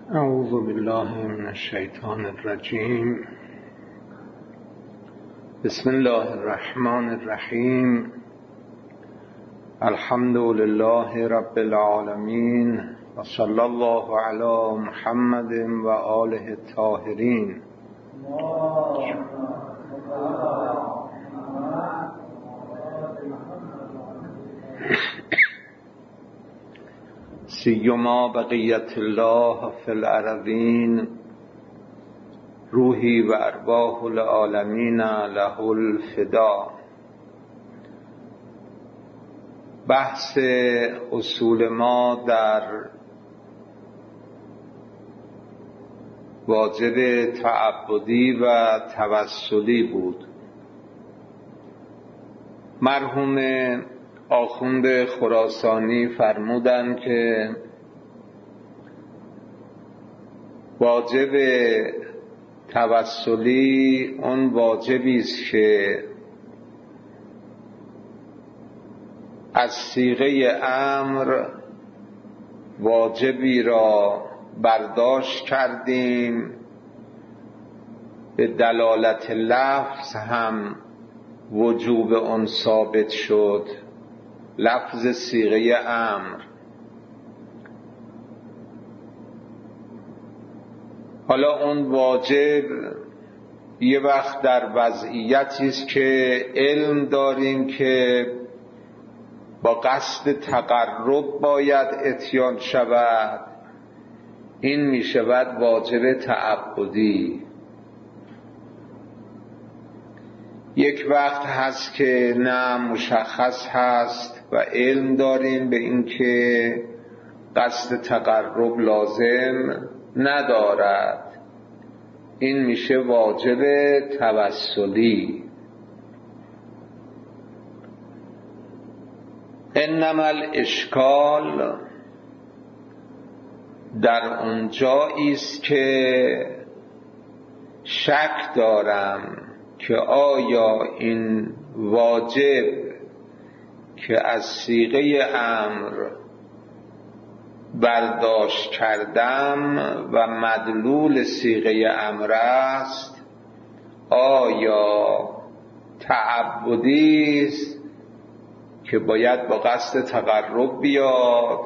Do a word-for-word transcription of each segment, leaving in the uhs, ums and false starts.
اعوذ بالله من الشیطان الرجیم. بسم الله الرحمن الرحیم. الحمد لله رب العالمین و صلی الله علی محمد و آله الطاهرین. سیما بقیت الله فی الارضین، روحی و ارواح العالمین له الفدا. بحث اصول ما در واجب تعبدی و توسلی بود. مرحوم آخوند خراسانی فرمودند که واجب توسلی اون واجبی است که از صیغه امر واجبی را برداشت کردیم، به دلالت لفظ هم وجوب اون ثابت شد، لفظ صیغه امر. حالا اون واجب یه وقت در وضعیتی است که علم داریم که با قصد تقرب باید اتیان شود، این می شود واجب تعبدی. یک وقت هست که نه مشخص هست و علم داریم به اینکه قصد تقرب لازم ندارد، این میشه واجب توسلی. انما الاشکال در اونجایی است که شک دارم که آیا این واجب که از صیغه امر برداشت کردم و مدلول صیغه امر است، آیا تعبدی است که باید با قصد تقرب بیاد،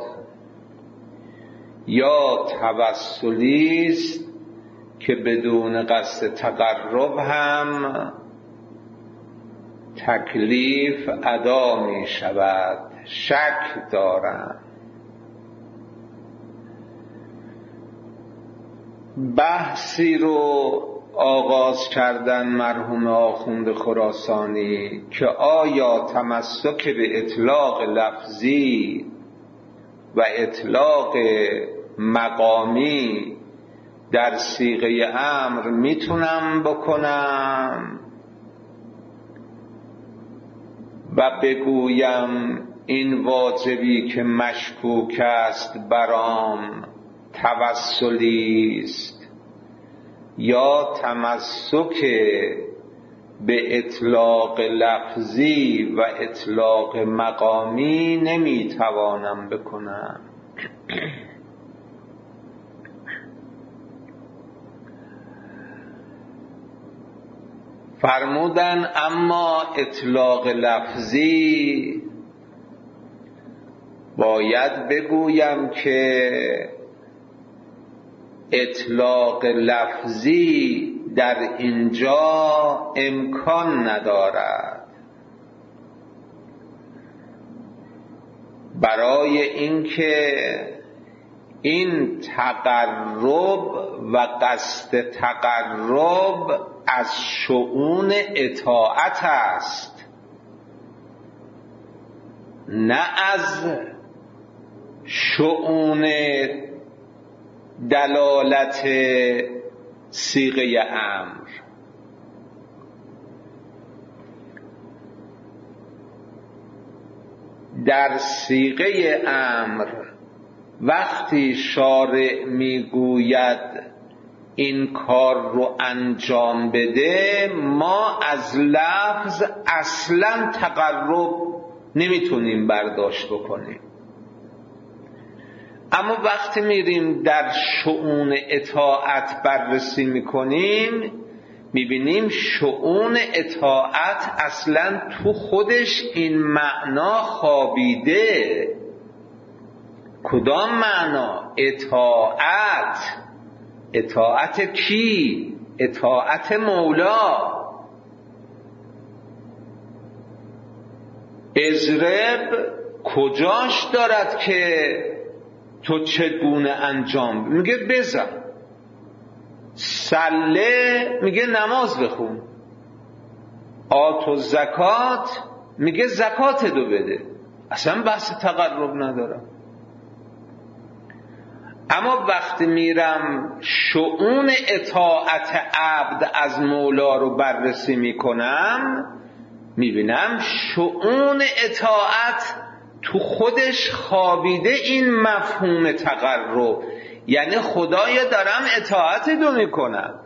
یا توسلی است که بدون قصد تقرب هم تکلیف ادا می شود؟ شک دارم. بحثی رو آغاز کردن مرحوم آخوند خراسانی که آیا تمسک به اطلاق لفظی و اطلاق مقامی در صیغه امر میتونم بکنم و بگویم این واجبی که مشکوک است برام توسلی است، یا تمسک به اطلاق لفظی و اطلاق مقامی نمیتوانم بکنم؟ فرمودن اما اطلاق لفظی باید بگویم که اطلاق لفظی در اینجا امکان ندارد، برای اینکه این تقرب و قصد تقرب از شؤون اطاعت است، نه از شؤون دلالت صیغه امر. در صیغه امر وقتی شارع میگوید این کار رو انجام بده، ما از لفظ اصلا تقرب نمیتونیم برداشت بکنیم. اما وقتی میریم در شؤون اطاعت بررسی میکنیم میبینیم شؤون اطاعت اصلا تو خودش این معنا خوابیده. کدام معنا؟ اطاعت. اطاعت کی؟ اطاعت مولا. اضرب کجاش دارد که تو چگونه انجام؟ میگه بزن. سله میگه نماز بخون. آت و زکات میگه زکات دو بده. اصلا بحث تقرب ندارم. اما وقتی میرم شؤون اطاعت عبد از مولا رو بررسی میکنم میبینم شؤون اطاعت تو خودش خوابیده این مفهوم تقرب، یعنی خدایا دارم اطاعت دو میکنم.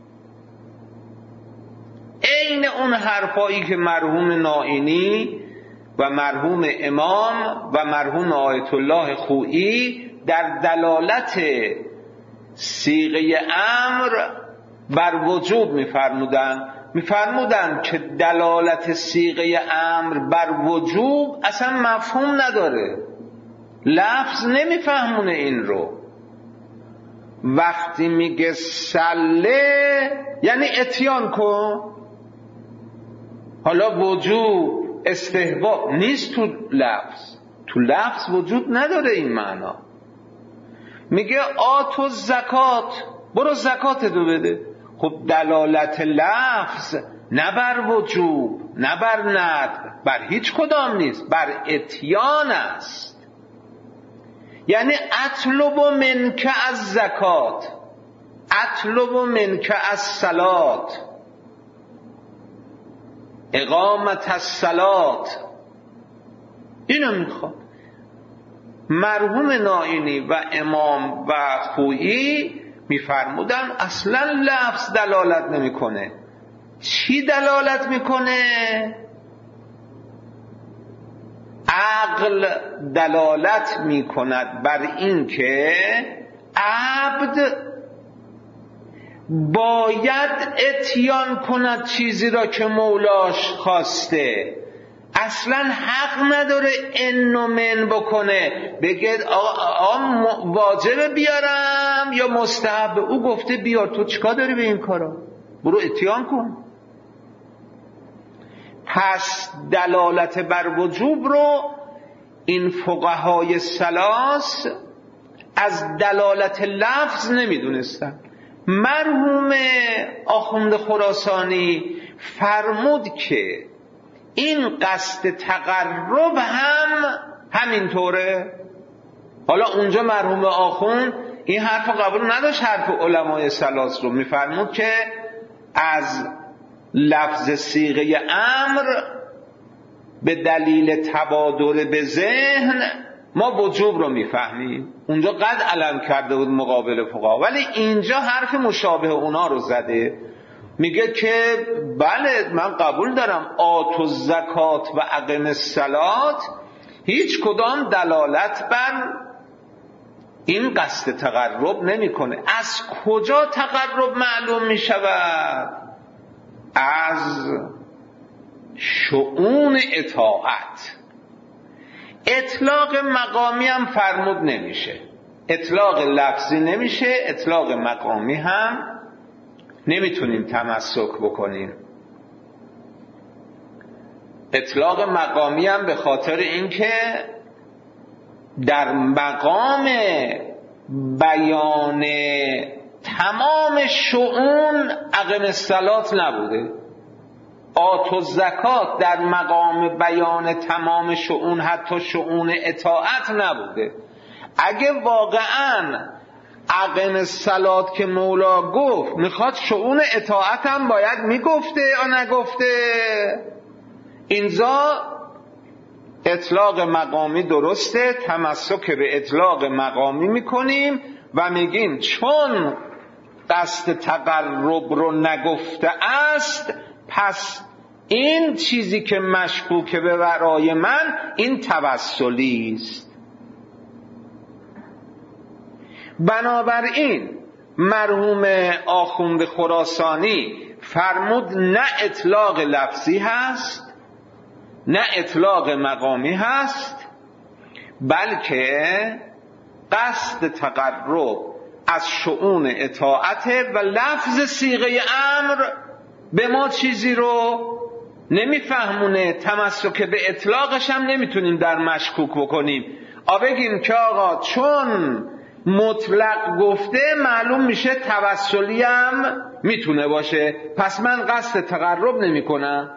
عین اون حرفایی که مرحوم نائینی و مرحوم امام و مرحوم آیت الله خویی در دلالت صیغه امر بر وجوب میفرمودن میفرمودن که دلالت صیغه امر بر وجوب اصلا مفهوم نداره، لفظ نمیفهمونه این رو. وقتی میگه سله یعنی اتیان کن. حالا وجوب استحباب نیست تو لفظ، تو لفظ وجود نداره این معنا. میگه آت و زکات، برو زکات دو بده. خب دلالت لفظ نه بر وجوب نه بر ندب، بر هیچ کدام نیست، بر اتیان است. یعنی اطلب منک از زکات، اطلب منک از صلات، اقامت الصلات، اینو میخواد. مرحوم نائینی و امام و خویی میفرمودن اصلا لفظ دلالت نمیکنه. چی دلالت میکنه؟ عقل دلالت میکند بر این که عبد باید اتیان کند چیزی را که مولاش خواسته. اصلا حق نداره ان و من بکنه، بگه آقا واجبه بیارم یا مستحب. او گفته بیار، تو چیکار داری به این کارا؟ برو اتیان کن. پس دلالت بر وجوب رو این فقهای ثلاث از دلالت لفظ نمیدونستن. مرحوم آخوند خراسانی فرمود که این قصد تقرب هم همینطوره. حالا اونجا مرحوم آخوند این حرف قبول نداشت، حرف علمای ثلاث رو. میفرمود که از لفظ صیغه امر به دلیل تبادر به ذهن ما وجوب رو میفهمیم. اونجا قد علم کرده بود مقابل فقها، ولی اینجا حرف مشابه اونا رو زده. میگه که بله من قبول دارم آت و زکات و اقم الصلات هیچ کدام دلالت بر این قصد تقرب نمیکنه. از کجا تقرب معلوم میشود؟ از شؤون اطاعت. اطلاق مقامی هم فرمود نمیشه، اطلاق لفظی نمیشه، اطلاق مقامی هم نمیتونیم تمسک بکنیم. اطلاق مقامی هم به خاطر اینکه در مقام بیان تمام شؤون اقم الصلات نبوده. آت و زکات در مقام بیان تمام شؤون، حتی شؤون اطاعت نبوده. اگه واقعاً اقم الصلات که مولا گفت میخواد شؤون اطاعت هم باید میگفته یا نگفته؟ اینجا اطلاق مقامی درسته، تمسک به اطلاق مقامی میکنیم و میگیم چون قصد تقرب رو نگفته است، پس این چیزی که مشکوکه به برای من این توسلی است. بنابراین مرحوم آخوند خراسانی فرمود نه اطلاق لفظی هست نه اطلاق مقامی هست، بلکه قصد تقرب از شؤون اطاعت و لفظ صیغه امر به ما چیزی رو نمیفهمونه، تمسک به اطلاقش هم نمیتونیم در مشکوک بکنیم. آ بگیم که آقا چون مطلق گفته معلوم میشه توسلی هم میتونه باشه، پس من قصد تقرب نمی کنم.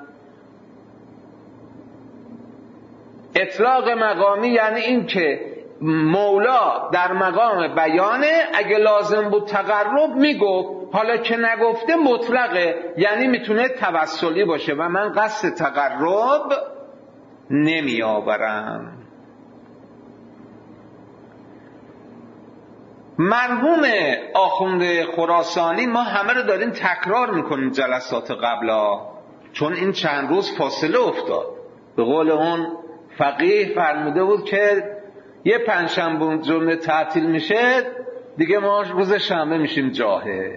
اطلاق مقامی یعنی این که مولا در مقام بیانه، اگه لازم بود تقرب میگفت، حالا که نگفته مطلقه، یعنی میتونه توسلی باشه و من قصد تقرب نمی آورم. مرحوم آخوند خراسانی، ما همه رو داریم تکرار میکنیم جلسات قبلا، چون این چند روز فاصله افتاد. به قول اون فقیه فرموده بود که یه پنجشنبه جمعه تعطیل میشه دیگه ما روز شنبه میشیم جاهل.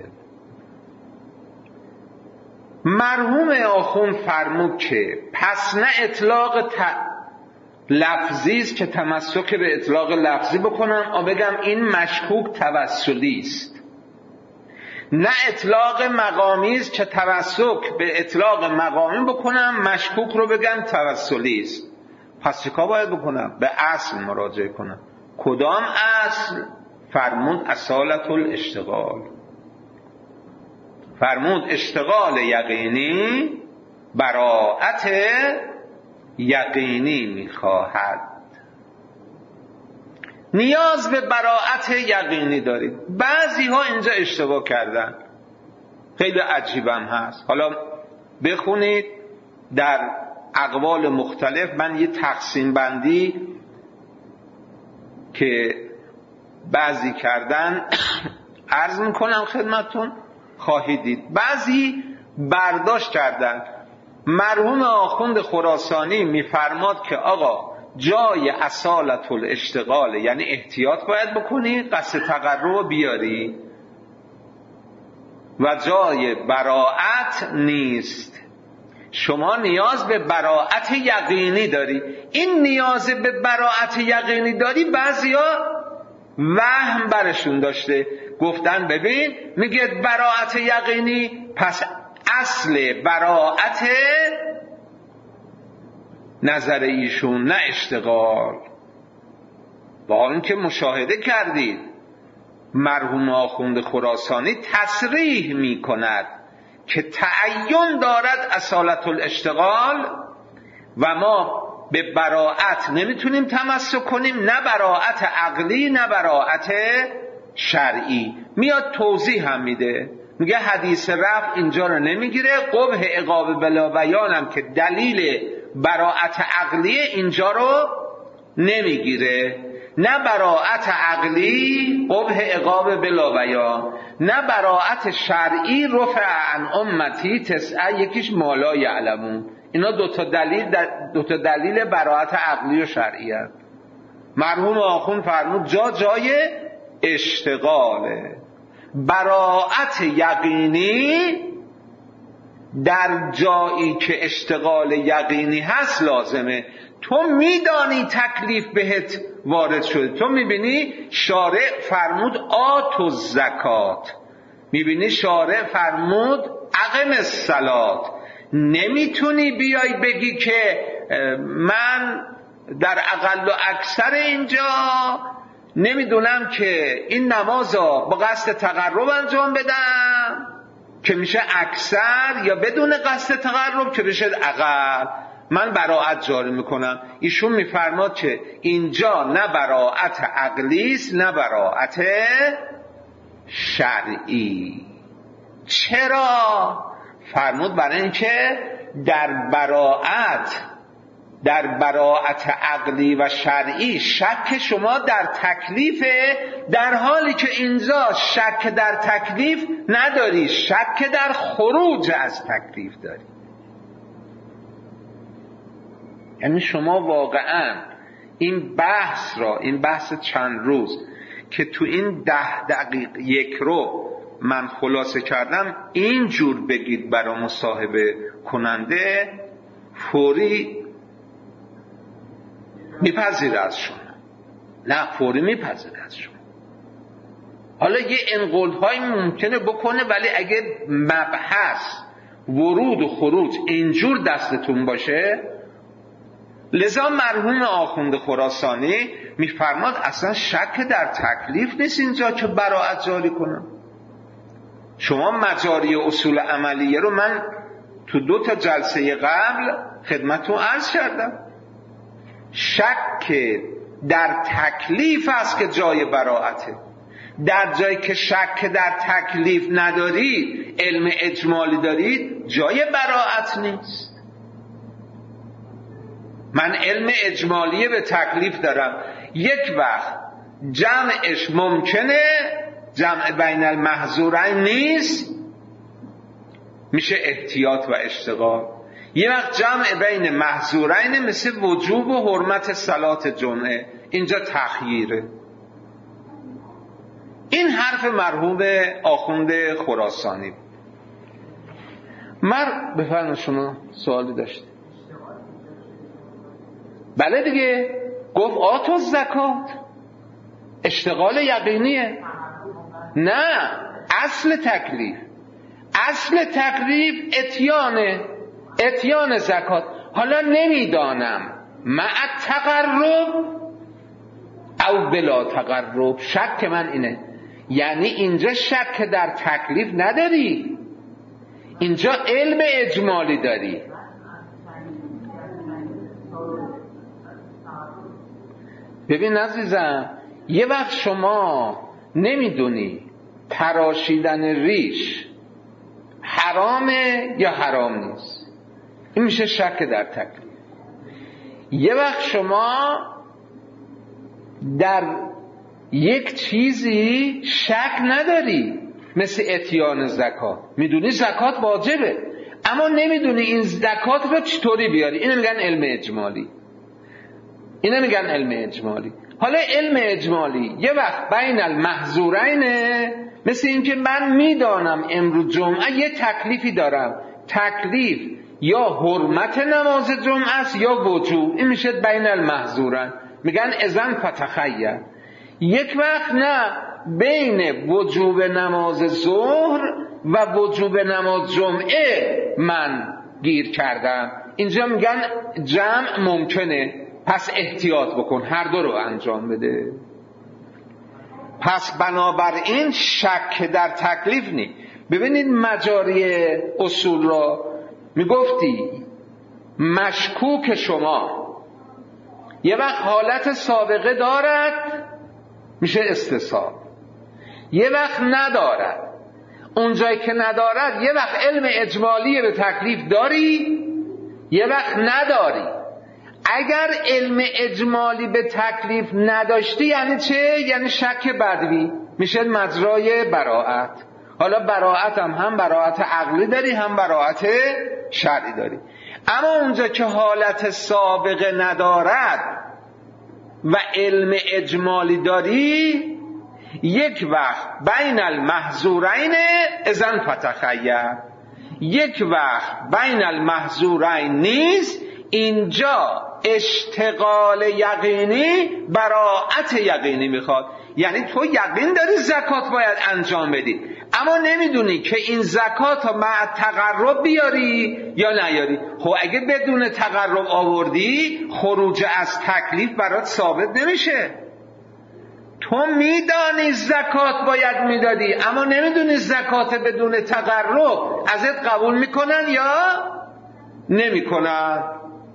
مرحوم آخوند فرمود که پس نه اطلاق ت... لفظی است که تمسک به اطلاق لفظی بکنم آ بگم این مشکوک توسلی است، نه اطلاق مقامی است که تمسک به اطلاق مقامی بکنم مشکوک رو بگم توسلی است. پس چیکار باید بکنم؟ به اصل مراجعه کنم. کدام اصل؟ فرمود اصالت الاشتغال. فرمود اشتغال یقینی براءت یقینی میخواهد. نیاز به براءت یقینی دارید. بعضی ها اینجا اشتباه کردن، خیلی عجیبم هست. حالا بخونید در اقوال مختلف، من یه تقسیم بندی که بعضی کردن عرض میکنم خدمتون، خواهید دید. بعضی برداشت کردن مرحوم آخوند خراسانی میفرماد که آقا جای اصالت الاشتغال یعنی احتیاط باید بکنی، قصد تقرب بیاری، و جای براءت نیست. شما نیاز به براءت یقینی داری. این نیاز به براءت یقینی داری بعضیا وهم برشون داشته، گفتن ببین میگه براءت یقینی، پس اصل براءت نظر ایشون نه اشتغال. با اینکه مشاهده کردید مرحوم آخوند خراسانی تصریح میکند که تعین دارد اصالت الاشتغال و ما به براءت نمیتونیم تمسک کنیم، نه براءت عقلی نه براءت شرعی. میاد توضیح هم میده، میگه حدیث رفع اینجا رو نمیگیره، قبح عقاب بلا بیان هم که دلیل براءت عقلی اینجا رو نمیگیره، نه براءت عقلی قبح عقاب بلا بیان، نه براءت شرعی رفع عن امتی تسعه یکیش مالا یعلمون. اینا دوتا دلیل دوتا دلیل براءت عقلی و شرعی هست. مرحوم آخوند فرمود جا جای اشتغاله. براءت یقینی در جایی که اشتغال یقینی هست لازمه. تو میدانی تکلیف بهت وارد شده، تو میبینی شارع فرمود آت و زکات، میبینی شارع فرمود اقم الصلات، نمیتونی بیای بگی که من در اقل و اکثر اینجا نمیدونم که این نمازا با قصد تقرب انجام بدم که میشه اکثر، یا بدون قصد تقرب که بشه اقل، من براءت جاری میکنم. ایشون میفرماد که اینجا نه براءت عقلی است نه براءت شرعی. چرا؟ فرمود برای اینکه در براءت در براءت عقلی و شرعی شک شما در تکلیف، در حالی که اینجا شک در تکلیف نداری، شک در خروج از تکلیف داری. یعنی شما واقعا این بحث را، این بحث چند روز که تو این ده دقیقه یک رو من خلاصه کردم اینجور بگید برای مصاحبه کننده، فوری میپذیره از شما. نه، فوری میپذیره از شما. حالا یه انقلاب‌هایی ممکنه بکنه، ولی اگه مبحث ورود و خروج اینجور دستتون باشه، لذا مرحوم آخوند خراسانی میفرماد اصلا شک در تکلیف نیست اینجا که براءت جاری کنم. شما مجاری اصول عملیه رو من تو دو تا جلسه قبل خدمتتون عرض کردم. شک در تکلیف است که جای براءته. در جایی که شک در تکلیف ندارید، علم اجمالی دارید، جای براءت نیست. من علم اجمالی به تکلیف دارم، یک وقت جمعش ممکنه، جمع بین المحظورین نیست، میشه احتیاط و اشتغال. یه وقت جمع بین محظورین مثل وجوب و حرمت صلات جمعه، اینجا تخییره. این حرف مرحوم آخوند خراسانی. مر بفرمایید شما سوالی داشتید؟ بله دیگه، گفت آتو زکات اشتغال یقینیه. نه، اصل تکلیف اصل تکلیف اتیانه، اتیان زکات. حالا نمیدانم مع تقرب او بلا تقرب، شک من اینه. یعنی اینجا شک در تکلیف نداری، اینجا علم اجمالی داری. ببین عزیزم، یه وقت شما نمیدونی تراشیدن ریش حرامه یا حرام نیست، این میشه شک در تکلیف. یه وقت شما در یک چیزی شک نداری، مثل اتیان زکات، میدونی زکات واجبه اما نمیدونی این زکات رو چطوری بیاری، اینو میگن علم اجمالی. اینو میگن علم اجمالی. حالا علم اجمالی یه وقت بین المحظورینه، مثل این که من میدانم امروز جمعه یه تکلیفی دارم، تکلیف یا حرمت نماز جمعه است یا وجوب، این میشه بین المحظورین، میگن اذن فتخیر. یک وقت نه، بین وجوب نماز ظهر و وجوب نماز جمعه من گیر کردم، اینجا میگن جمع ممکنه، پس احتیاط بکن، هر دو رو انجام بده. پس بنابراین شک در تکلیف نی. ببینید مجاری اصول را میگفتی مشکوک شما یه وقت حالت سابقه دارد میشه استصحاب، یه وقت ندارد. اونجایی که ندارد یه وقت علم اجمالی به تکلیف داری، یه وقت نداری. اگر علم اجمالی به تکلیف نداشتی یعنی چه؟ یعنی شک بدوی، میشه مجرای براءت. حالا براءت هم هم براءت عقلی داری هم براءت شرعی داری. اما اونجا که حالت سابقه ندارد و علم اجمالی داری، یک وقت بین المحظورین اذن فتخیر، یک وقت بین المحظورین نیست، اینجا اشتغال یقینی براءت یقینی میخواد. یعنی تو یقین داری زکات باید انجام بدی اما نمیدونی که این زکات ها مع تقرب بیاری یا نیاری. خب اگه بدون تقرب آوردی خروج از تکلیف برات ثابت نمیشه. تو میدانی زکات باید میدادی اما نمیدونی زکات بدون تقرب ازت قبول میکنن یا نمیکنن.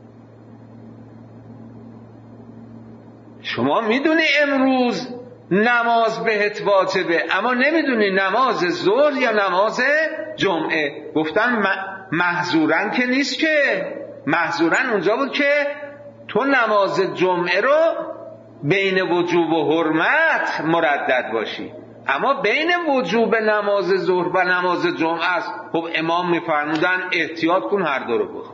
شما میدونی امروز نماز بهت واجبه اما نمیدونی نماز ظهر یا نماز جمعه. گفتن محظورن که نیست، که محظورن اونجا بود که تو نماز جمعه رو بین وجوب و حرمت مردد باشی، اما بین وجوب نماز ظهر و نماز جمعه است. خب امام میفرمودن احتیاط کن هر دو رو بخون.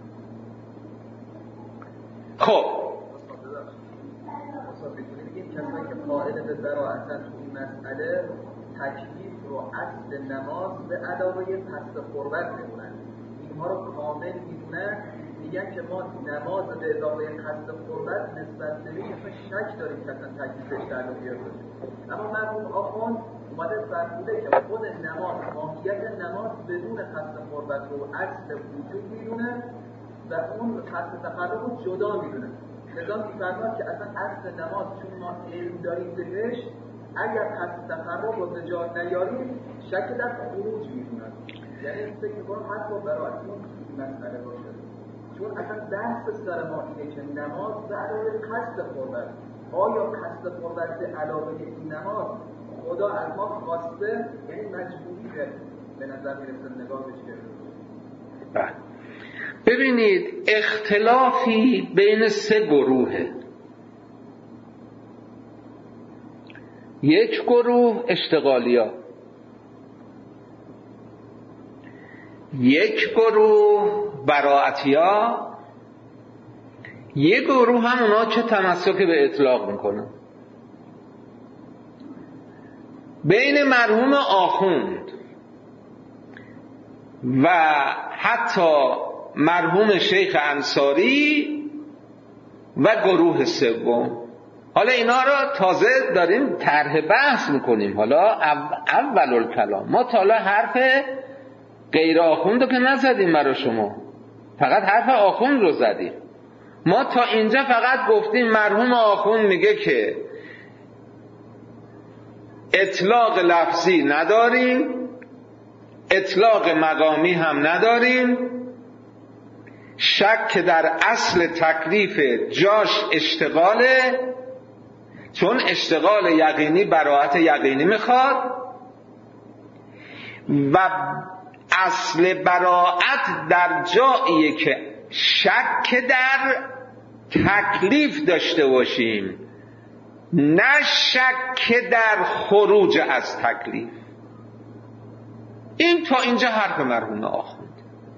خب قائل به براءتن تو این مسئله تکلیف رو اصل نماز به علاوه پس قربت میدونن. اینها رو کامل میدونن، میگن که ما نماز به اضافه قصد قربت نسبت به این شک داریم که اصلا تکلیفش در بیاد. اما مرحوم آخوند اومده فرموده که خود نماز، ماهیت نماز بدون قصد قربت رو اصل وجود میدونه و اون قصد تقرب رو جدا میدونه. لذا میفرماد که اصلا اصل نماز چون ما علم داریم بهش، اگر قصد تقرب رو به جا نیاریم شک در خروج میدونن. یعنی فکر میکنم حتی برای اون مسئله باشه، چون اصلا بحث سر ما اینه که نماز به علاوه قصد قربت، آیا قصد قربت به علاوه این نماز خدا از ما خواسته یعنی مجبوریه؟ به نظر میرسه نگاهش کرده. ببینید اختلافی بین سه گروهه. یک گروه اشتغالیا، یک گروه براعتیا، یک گروه هم اونا که تمسک به اطلاق میکنن. بین مرحوم آخوند و حتی مرحوم شیخ انصاری و گروه سوم، حالا اینا را تازه داریم طرح بحث میکنیم. حالا اول الکلام ما تا حالا حرف غیر آخوند رو که نزدیم برای شما، فقط حرف آخوند رو زدیم. ما تا اینجا فقط گفتیم مرحوم آخوند میگه که اطلاق لفظی نداریم، اطلاق مقامی هم نداریم، شک در اصل تکلیف جاش اشتغاله، چون اشتغال یقینی براءت یقینی میخواد و اصل براءت در جاییه که شک در تکلیف داشته باشیم، نه شک در خروج از تکلیف. این تا اینجا حرف مرحوم آخوند.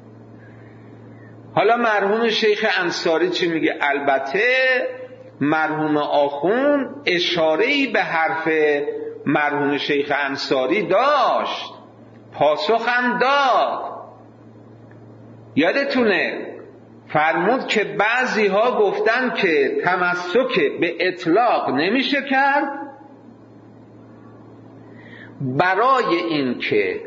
حالا مرحوم شیخ انصاری چی میگه؟ البته مرحوم آخوند اشاره‌ای به حرف مرحوم شیخ انصاری داشت، پاسخم داد. یادتونه فرمود که بعضی ها گفتن که تمسک به اطلاق نمیشه کرد، برای این که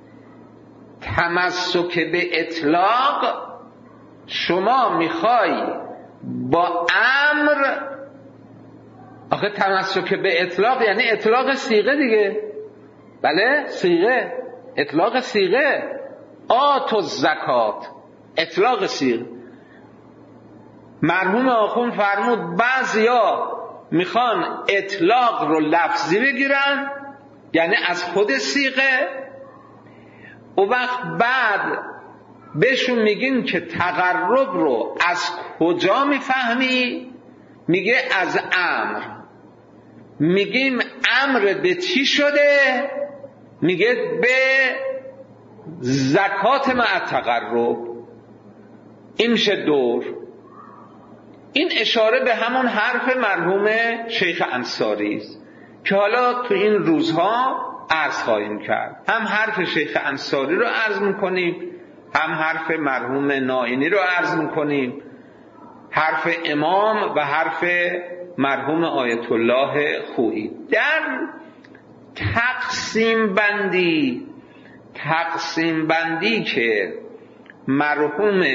تمسک به اطلاق شما میخوای با امر، آخه تمسک به اطلاق یعنی اطلاق صیغه دیگه، بله صیغه، اطلاق صیغه، آت و زکات، اطلاق صیغه. مرحوم آخوند فرمود بعضیا میخوان اطلاق رو لفظی بگیرن، یعنی از خود صیغه، و وقت بعد بهشون میگین که تقرب رو از کجا میفهمی؟ میگه از امر. میگیم امر به چی شده؟ میگه به زکات مع تقرب. این میشه دور. این اشاره به همون حرف مرحوم شیخ انصاری است که حالا تو این روزها عرض خواهیم کرد. هم حرف شیخ انصاری رو عرض میکنیم، هم حرف مرحوم نائینی رو عرض میکنیم، حرف امام و حرف مرحوم آیت الله خویی. در تقسیم بندی تقسیم بندی که مرحوم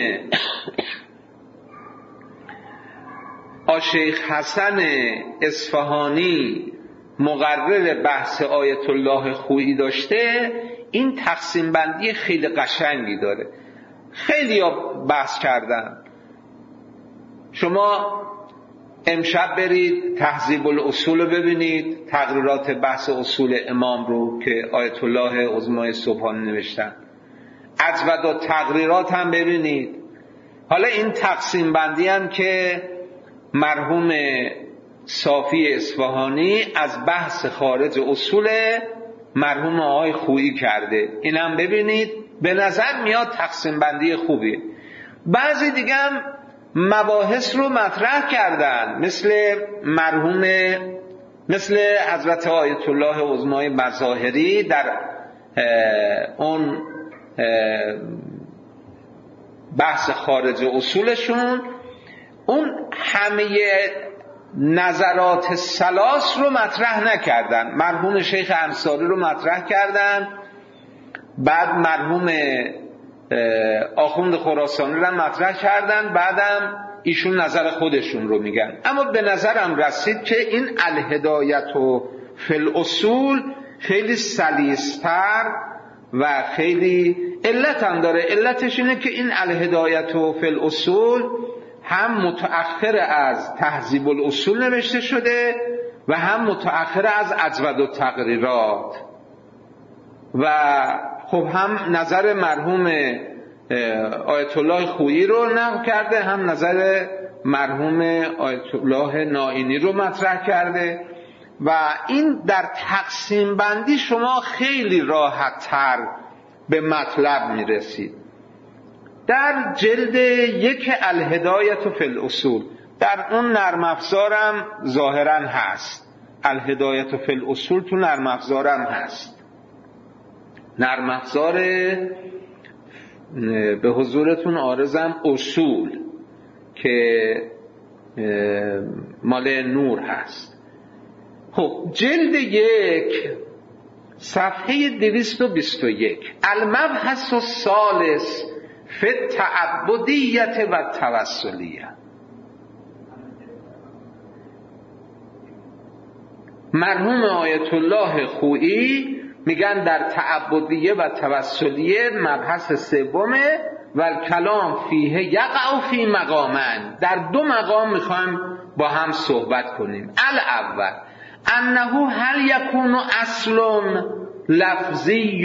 آشیخ حسن اصفهانی مقرر بحث آیت الله خویی داشته، این تقسیم بندی خیلی قشنگی داره. خیلی ها بحث کردن. شما امشب برید تهذیب الاصول رو ببینید، تقریرات بحث اصول امام رو که آیت الله عظمای سبحانی نوشتن. اجود و تقریرات هم ببینید. حالا این تقسیم بندی هم که مرحوم صافی اصفهانی از بحث خارج اصول مرحوم آقای خویی کرده، اینم ببینید. به نظر میاد تقسیم بندی خوبیه. بعضی دیگه هم مباحث رو مطرح کردن، مثل مرحوم مثل حضرت آیت الله عظمای مظاهری در اون بحث خارج اصولشون اون همه نظرات ثلاث رو مطرح نکردن. مرحوم شیخ انصاری رو مطرح کردن، بعد مرحوم آخوند خراسانی رو مطرح کردن، بعدم ایشون نظر خودشون رو میگن. اما به نظرم رسید که این الهدایت و فی الاصول خیلی سلیس‌تر و خیلی علت هم داره. علتش اینه که این الهدایت و فی الاصول هم متأخر از تهذیب الاصول نوشته شده و هم متأخر از اجود التقریرات و خب هم نظر مرحوم آیت الله خویی رو نقل کرده، هم نظر مرحوم آیت الله نائینی رو مطرح کرده و این در تقسیم بندی شما خیلی راحت تر به مطلب میرسید. در جلد یک الهدایت فی الاصول در اون نرم افزارم ظاهرا هست، الهدایت فی الاصول تو نرم افزارم هست. نرم افزار به حضورتون عارضم اصول که مال نور هست. خب جلد یک صفحه دویست و بیست و یک المبحث الثالث فی التعبدیت و التوسلیه. مرحوم آیت الله خویی میگن در تعبدیه و توسلیه مبحث سومه و کلام فیه یقع فی مقامن، در دو مقام میخوایم با هم صحبت کنیم. الاول انه هل یکون اصل لفظی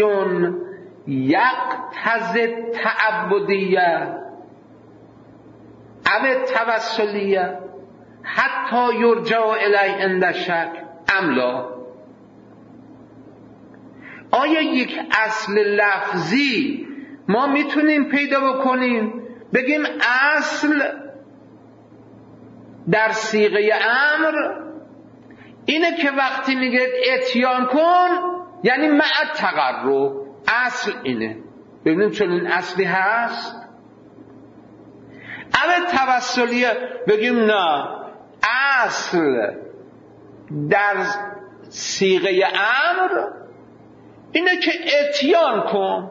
یقتضی تعبدیه او توسلیه حتی یرجع الیه عند شک ام لا. آیا یک اصل لفظی ما میتونیم پیدا بکنیم بگیم اصل در صیغه امر اینه که وقتی میگه اتیان کن یعنی مع تقرب، اصل اینه. ببینیم چون این اصلی هست. اول توسلیه بگیم نه، اصل در صیغه امر اینه که اتیان کن.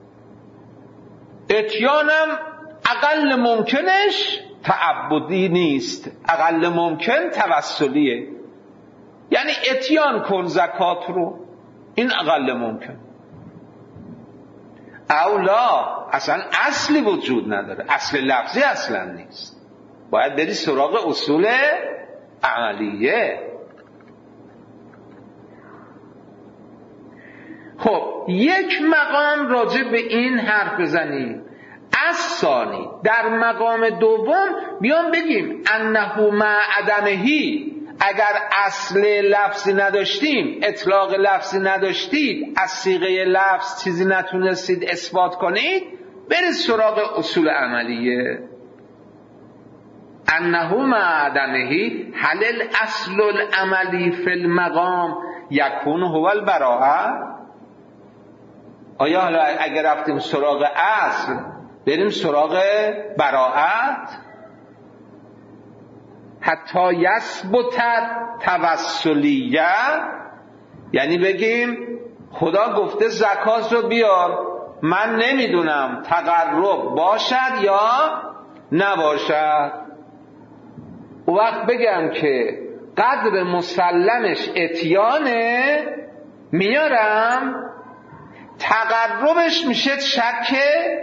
اتیانم اقل ممکنش تعبدی نیست، اقل ممکن توسلیه. یعنی اتیان کن زکات رو، این اقل ممکن. اولا اصلا اصلی وجود نداره، اصل لفظی اصلا نیست، باید بری سراغ اصول عملیه. خب یک مقام راجع به این حرف بزنیم. از ثانی در مقام دوم بیان بگیم انه مع عدمهی، اگر اصل لفظی نداشتیم، اطلاق لفظی نداشتید، از صیغه لفظ چیزی نتونستید اثبات کنید، برید سراغ اصول عملیه. انه مع عدمهی هل الاصل العملی فی المقام یکون هو البراءه. آیا حالا اگر رفتیم سراغ اصل بریم سراغ براءت؟ حتی یثبت توسلیه، یعنی بگیم خدا گفته زکات رو بیار، من نمیدونم تقرب باشد یا نباشد. او وقت بگم که قدر مسلمش اتیانه، میارم، تقربش میشه شک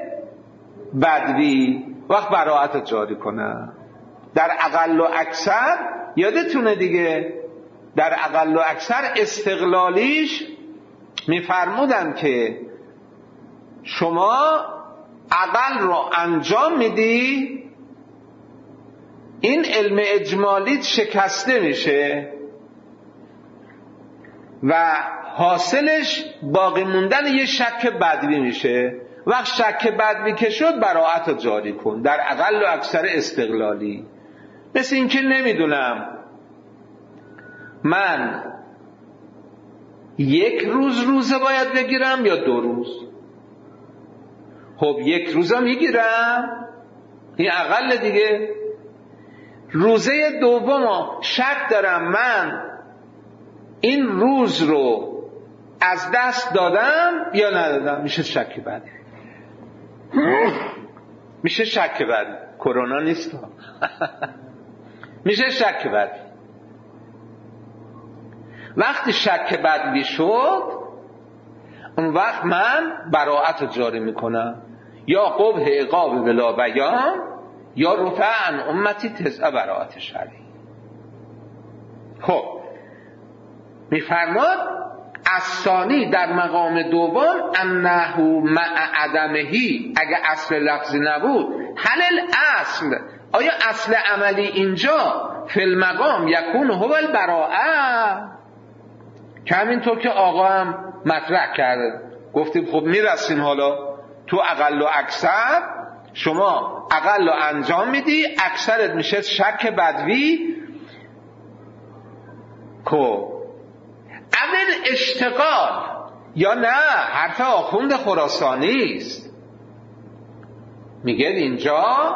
بدوی، وقت براءت جاری کنه. در اقل و اکثر یادتونه دیگه، در اقل و اکثر استقلالیش میفرمودن که شما اقل رو انجام میدی، این علم اجمالیت شکسته میشه و حاصلش باقی موندن یه شک بدوی میشه. وقت شک بدوی که شد براءت رو جاری کن، در اقل و اکثر استقلالی. مثل این که نمیدونم من یک روز روزه باید بگیرم یا دو روز؟ خب یک روزه میگیرم، این اقل دیگه. روزه دوم شک دارم من این روز رو از دست دادم یا ندادم، میشه شک بعدی. میشه شک بعدی، کرونا نیست. میشه شک بعدی. وقتی شک بعدی شد، اون وقت من براءت جاری میکنم، یا قبح عقاب بلا بیان یا رفع عن امتی تسع براءت شرعی. خب میفرماد الثانی در مقام دوم انه مع عدمهی، اگه اصل لفظی نبود، هل الاصل، آیا اصل عملی اینجا فی المقام یکون هو البراءه؟ که همینطور که آقا هم مطرح کرده، گفتیم خب میرسیم حالا تو اقل و اکثر، شما اقل رو انجام میدی، اکثرت میشه شک بدوی. خب اول اشتغال یا نه، حرف آخوند خراسانی است، میگه اینجا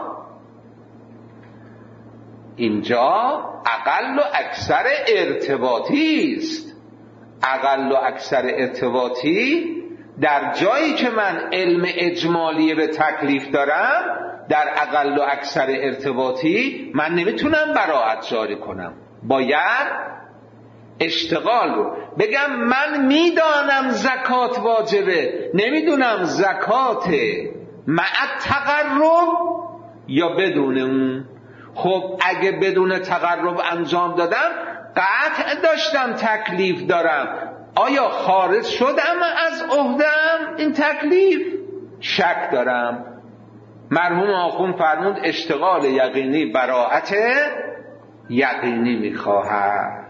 اینجا اقل و اکثر ارتباطی است. اقل و اکثر ارتباطی در جایی که من علم اجمالی به تکلیف دارم، در اقل و اکثر ارتباطی من نمیتونم براءت جاری کنم، باید اشتغال رو بگم من میدانم زکات واجبه، نمیدونم زکات مع تقرب یا بدون اون. خب اگه بدون تقرب انجام دادم، قطع داشتم تکلیف دارم، آیا خارج شدم از عهده‌ام این تکلیف؟ شک دارم. مرحوم آخوند فرمود اشتغال یقینی براءت یقینی میخواهد.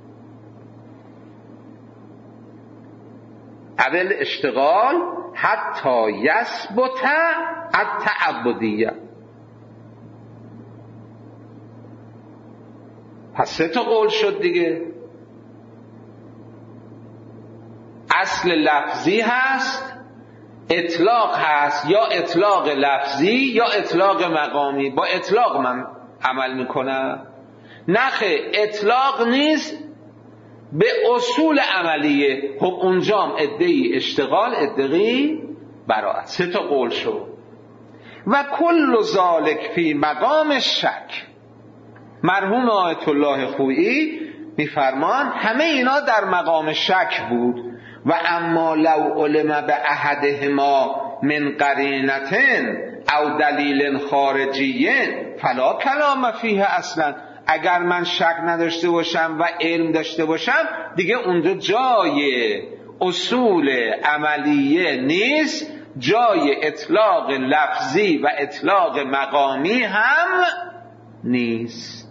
اول اشتغال حتی یثبت التعبدیه. پس سه تا قول شد دیگه. اصل لفظی هست، اطلاق هست، یا اطلاق لفظی یا اطلاق مقامی. با اطلاق من عمل میکنم، نخه اطلاق نیست، به اصول عملیه. خب اونجام ادعی اشتغال، ادعی براءت. سه تا قول شد. و کل ذالک فی مقام شک. مرحوم آیت الله خویی میفرمان همه اینا در مقام شک بود. و اما لو علم به احدهما من قرینتن او دلیل خارجی فلا کلام فیه اصلا. اگر من شک نداشته باشم و علم داشته باشم، دیگه اونجا جای اصول عملیه نیست، جای اطلاق لفظی و اطلاق مقامی هم نیست.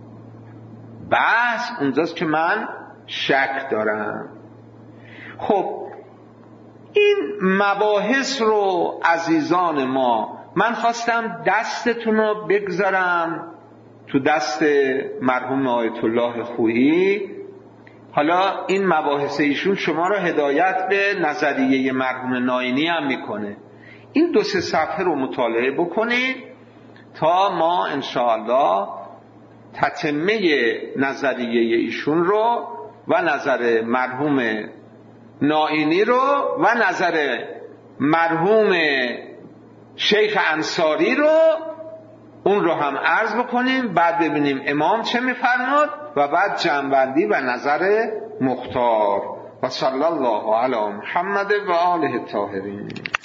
بس اونجاست که من شک دارم. خب این مباحث رو عزیزان ما، من خواستم دستتون رو بگذارم تو دست مرحوم آیت الله خویی. حالا این مباحث ایشون شما رو هدایت به نظریه مرحوم ناینی هم میکنه. این دو سه صفحه رو مطالعه بکنید تا ما انشاءالله تتمه نظریه ایشون رو و نظر مرحوم ناینی رو و نظر مرحوم شیخ انصاری رو، اون رو هم عرض بکنیم، بعد ببینیم امام چه میفرماد و بعد جمع‌بندی و نظر مختار. و صلی الله علی محمد و آله الطاهرین.